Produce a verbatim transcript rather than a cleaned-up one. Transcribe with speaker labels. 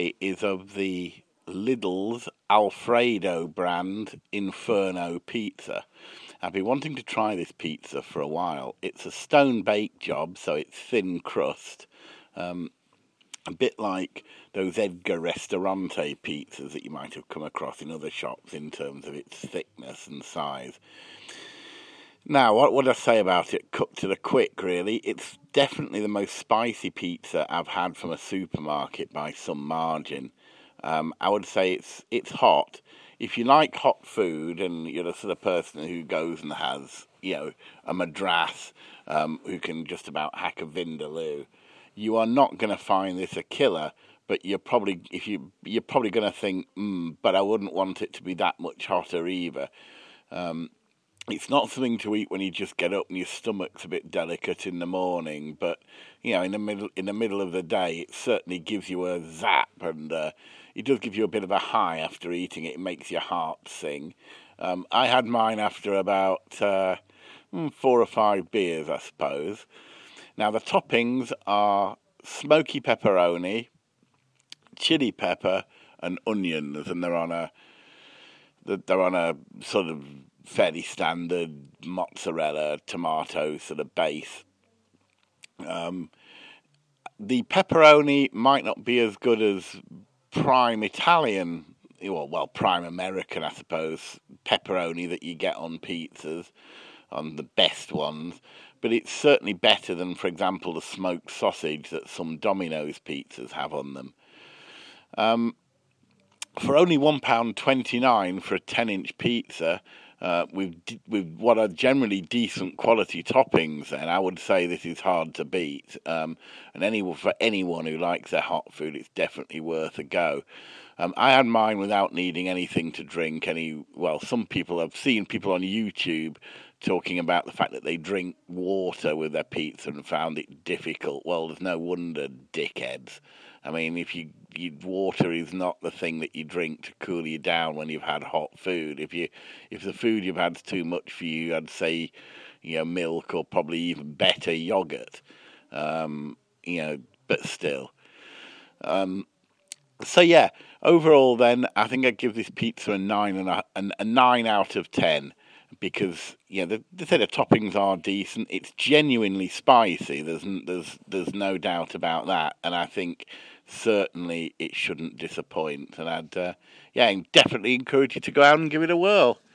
Speaker 1: is of the Lidl's Alfredo brand Inferno pizza. I've been wanting to try this pizza for a while. It's a stone bake job, so it's thin crust, um, a bit like those Edgar Ristorante pizzas that you might have come across in other shops in terms of its thickness and size. Now, what would I say about it? Cut to the quick, really. It's definitely the most spicy pizza I've had from a supermarket by some margin. Um, I would say it's it's hot. If you like hot food and you're the sort of person who goes and has, you know, a madras, um, who can just about hack a vindaloo, you are not going to find this a killer. But you're probably if you you're probably going to think, mm, but I wouldn't want it to be that much hotter either. Um, It's not something to eat when you just get up and your stomach's a bit delicate in the morning, but you know, in the middle in the middle of the day, it certainly gives you a zap, and uh, it does give you a bit of a high after eating it. It makes your heart sing. Um, I had mine after about uh, four or five beers, I suppose. Now the toppings are smoky pepperoni, chili pepper, and onions, and they're on a they're on a sort of fairly standard mozzarella, tomato sort of base. Um, the pepperoni might not be as good as prime Italian, well, well, prime American, I suppose, pepperoni that you get on pizzas, on the best ones, but it's certainly better than, for example, the smoked sausage that some Domino's pizzas have on them. Um, for only one pound twenty-nine for a ten-inch pizza, Uh, with with what are generally decent quality toppings, and I would say this is hard to beat. Um, and any for anyone who likes their hot food, it's definitely worth a go. Um, I had mine without needing anything to drink. Any well, some people I've seen people on YouTube talking about the fact that they drink water with their pizza and found it difficult. Well, there's no wonder, dickheads. I mean, if you, you water is not the thing that you drink to cool you down when you've had hot food. If you if the food you've had's too much for you, I'd say, you know, milk or probably even better yogurt. Um, you know, but still. Um, so yeah, overall, then I think I'd give this pizza a nine and a, a, a nine out of ten. Because yeah, the, the, the toppings are decent. It's genuinely spicy. There's there's there's no doubt about that, and I think certainly it shouldn't disappoint. And I'd uh, yeah, definitely encourage you to go out and give it a whirl.